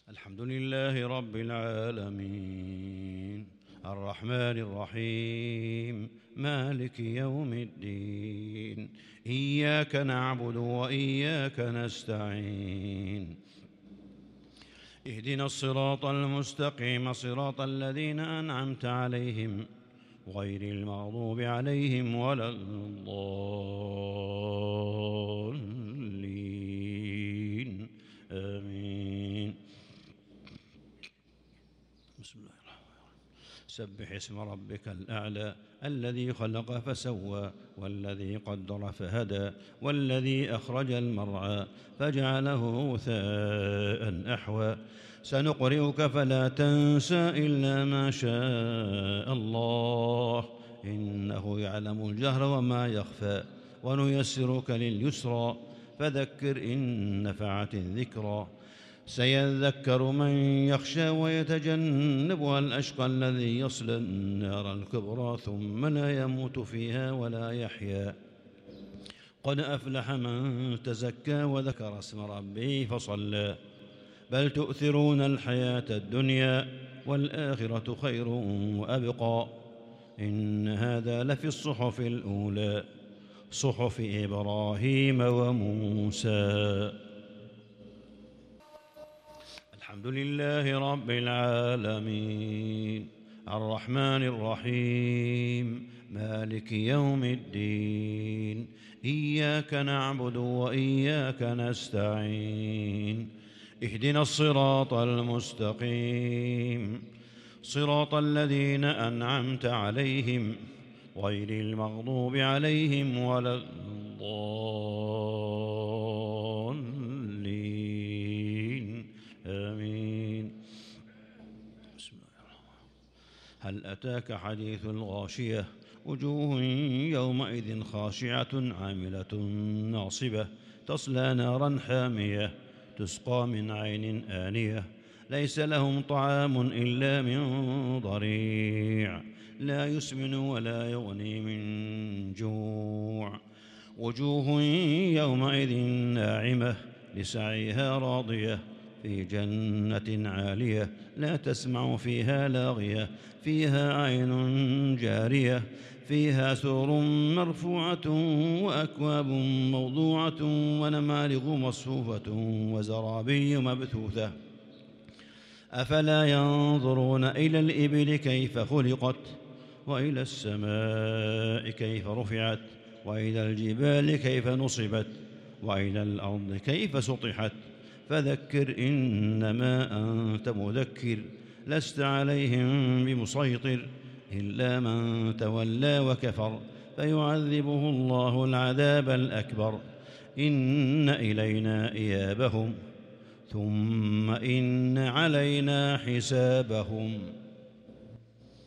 الحمد لله رب العالمين الرحمن الرحيم مالك يوم الدين إياك نعبد وإياك نستعين اهدنا الصراط المستقيم صراط الذين أنعمت عليهم غير المغضوب عليهم ولا الضالين آمين. بسم الله الرحمن الرحيم. سبح اسم ربك الأعلى الذي خلق فسوى والذي قدر فهدى والذي أخرج المرعى فجعله غثاء أحوى سنقرئك فلا تنسى إلا ما شاء الله إنه يعلم الجهر وما يخفى ونيسرك لليسرى فذكر إن نفعت الذكرى سيذكر من يخشى ويتجنبها الأشقى الذي يصلى النار الكبرى ثم لا يموت فيها ولا يحيا قد أفلح من تزكى وذكر اسم ربه فصلى بل تؤثرون الحياة الدنيا والآخرة خير وأبقى إن هذا لفي الصحف الأولى صحف إبراهيم وموسى. الحمد لله رب العالمين الرحمن الرحيم مالك يوم الدين إياك نعبد وإياك نستعين اهدنا الصراط المستقيم صراط الذين أنعمت عليهم غير المغضوب عليهم ولا الضالين آمين. بسم الله الرحمن الرحيم. هل أتاك حديث الغاشية وجوه يومئذ خاشعة عاملة ناصبة تصلى نارا حامية تسقى من عين آنية ليس لهم طعام إلا من ضريع لا يسمن ولا يغني من جوع وجوه يومئذ ناعمة لسعيها راضية في جنة عالية لا تسمع فيها لاغية فيها عين جارية فيها سرر مرفوعة وأكواب موضوعة ونمارق مصفوفة وزرابي مبثوثة أفلا ينظرون إلى الإبل كيف خلقت وإلى السماء كيف رفعت وإلى الجبال كيف نصبت وإلى الأرض كيف سطحت فذكر إنما أنت مذكر لست عليهم بمسيطر إلا من تولى وكفر فيعذبه الله العذاب الأكبر إن إلينا إيابهم ثم إن علينا حسابهم.